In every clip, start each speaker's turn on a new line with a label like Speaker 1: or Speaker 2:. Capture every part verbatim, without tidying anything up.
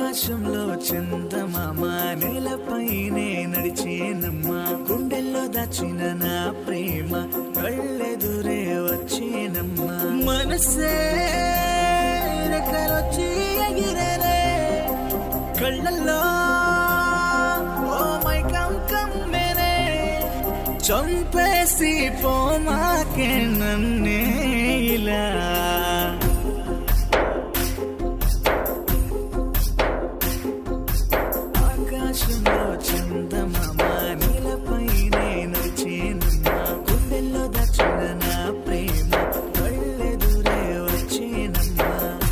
Speaker 1: ఆకాశంలో చందమామ నేలపైనే నడిచేనమ్మా గుండెల్లో దాచిన నా ప్రేమ కళ్ళెదురే వచ్చేనమ్మా మనసే రెక్కలొచ్చి ఎగిరేనే కళ్ళల్లో ఓ మై కమ్ కమ్మెనే చంపేసి పోమాకే నన్నే ఇలా ఆకాశంలో చందమామ నీలపైనే నడిచేనమ్మా గుండెల్లో దాచిన నా ప్రేమ కళ్ళెదురే వచ్చేనమ్మా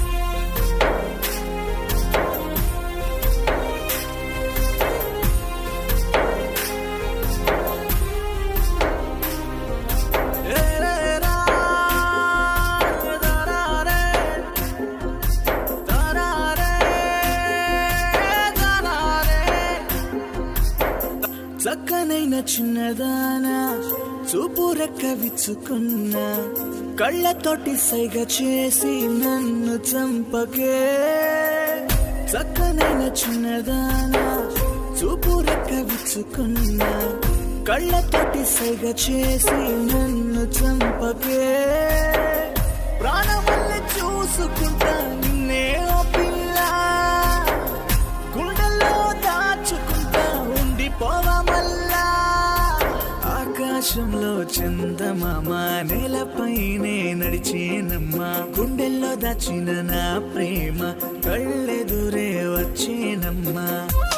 Speaker 1: చక్కనైన చిన్నదానా చూపు రెక్క విచ్చుకున్నా కళ్ళతోటి సైగ చేసి నన్ను చంపకే చక్కనైన చిన్నదానా చూపు రెక్క విచ్చుకున్నా కళ్ళతోటి సైగ చేసి నన్ను చంపకే ప్రాణమల్లి చూసుకుంటా నిన్నే ఓ పిల్ల గుండెల్లో దాచుకుంటా ఉండిపోవా మల్లా ఆకాశంలో చందమామ నేలపైనే నడిచేనమ్మా గుండెల్లో దాచిన నా ప్రేమ కళ్ళెదురే వచ్చేనమ్మా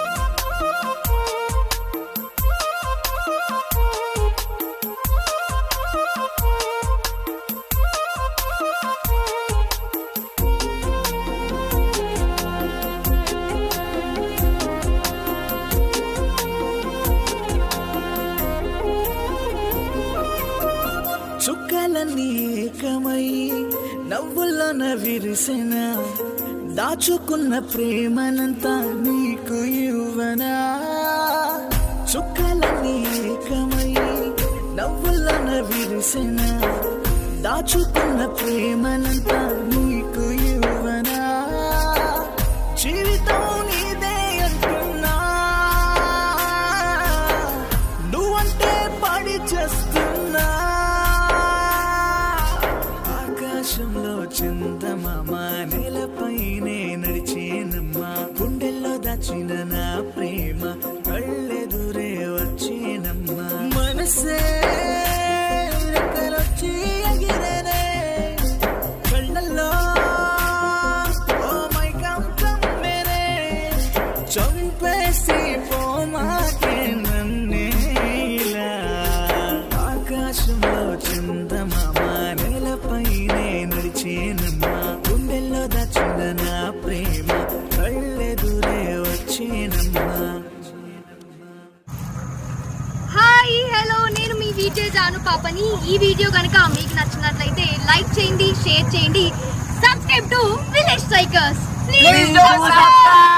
Speaker 1: చుక్కలన్నీ ఏకమై నవ్వుల్లోన విరిసిన దాచుకున్న ప్రేమనంతా నీకు ఇవ్వనా చుక్కలన్నీ ఏకమై నవ్వుల్లోన విరిసిన దాచుకున్న ప్రేమనంతా నీకు ఇవ్వనా జీవితం నీదే అంటున్నా నువ్వంటే పడి చేస్తున్నా ఆకాశంలో చందమామ నేలపైనే నడిచేనమ్మా గుండెల్లో దాచిన నా ప్రేమ కళ్ళెదురే వచ్చేనమ్మా మనసే రెక్కలొచ్చి ఎగిరేనే కళ్ళల్లో ఓ మై కమ్ కమ్మెనే చంపేసి పోమాకే నన్నే ఇలా ఆకాశంలో చందమామ నేలపైనే నడిచేనమ్మా గుండెల్లో దాచిన నా ప్రేమ కళ్ళెదురే వచ్చేనమ్మా
Speaker 2: హాయ్ హలో నేను మీ వీడియో జాను పాపని ఈ వీడియో కనుక మీకు నచ్చినట్లయితే లైక్ చేయండి షేర్ చేయండి subscribe to village psychers please